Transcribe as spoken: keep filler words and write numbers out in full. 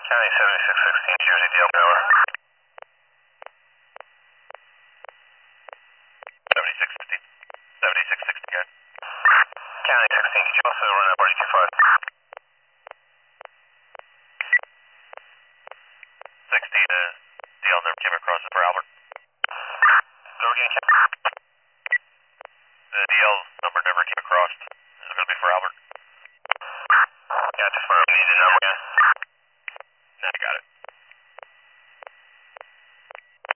County seventy-six sixteen, Jersey D L Tower. seventy-six sixteen. seventy-six sixteen, again. County sixteen, did you also run up R G Q five? sixteen, uh, D L never came across for Albert. Go again, Ken. The D L number never came across. Is it going to be for Albert? Yeah, just for, we need to know again.